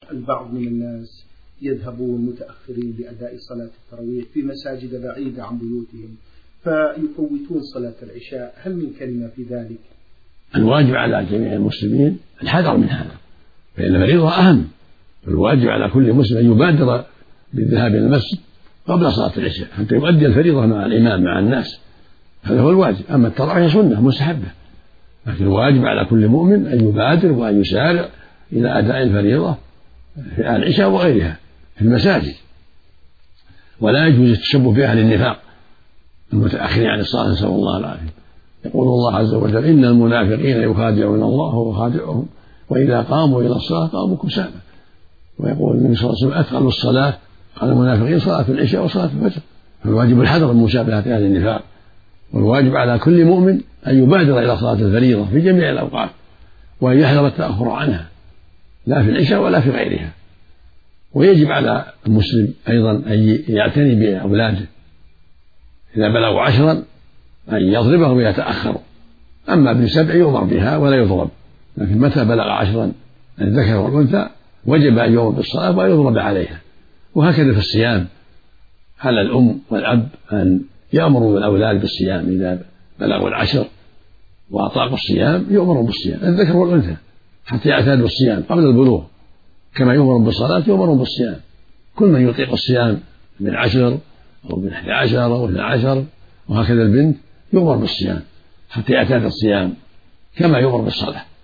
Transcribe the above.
البعض من الناس يذهبون متأخرين لأداء صلاة التراويح في مساجد بعيدة عن بيوتهم فيفوتون صلاة العشاء، هل من كلمة في ذلك؟ الواجب على جميع المسلمين الحذر من هذا، فإن الفريضة أهم. الواجب على كل مسلم أن يبادر بالذهاب إلى المسجد قبل صلاة العشاء حتى يؤدي الفريضة مع الإمام مع الناس، هذا هو الواجب. أما التراويح سنة مستحبة، لكن الواجب على كل مؤمن أن يبادر وأن يسارع إلى أداء الفريضة في العشاء وغيرها في المساجد. ولا يجوز التشبه بأهل النفاق المتأخرين عن الصلاة، نسأل الله العافية. يقول الله عز وجل: إن المنافقين يخادعون الله وهو خادعهم وإذا قاموا إلى الصلاة قاموا كسالى. ويقول النبي صلى الله عليه وسلم: أثقل الصلاة على المنافقين صلاة العشاء وصلاة الفجر. فالواجب الحذر من مشابهة أهل النفاق، والواجب على كل مؤمن أن يبادر إلى صلاة الفريضة في جميع الأوقات، وأن يحذر التأخر عنها لا في العشاء ولا في غيرها. ويجب على المسلم أيضا أن يعتني بأولاده، إذا بلغوا 10 أن يضربهم ويتأخروا. أما ابن 7 يؤمر بها ولا يضرب، لكن متى بلغ 10 الذكر والأنثى وجب أن يؤمر بالصلاة ويضرب عليها. وهكذا في الصيام، على الأم والأب أن يأمروا الأولاد بالصيام إذا بلغوا 10 وأطاقوا الصيام يؤمروا بالصيام الذكر والأنثى حتى يعتادوا الصيام قبل البلوغ، كما يؤمرون بالصلاة يؤمرون بالصيام. كل من يطيق الصيام من 10 أو من 11 أو 12 وهكذا البنت يؤمر بالصيام حتى يعتاد الصيام كما يؤمر بالصلاة.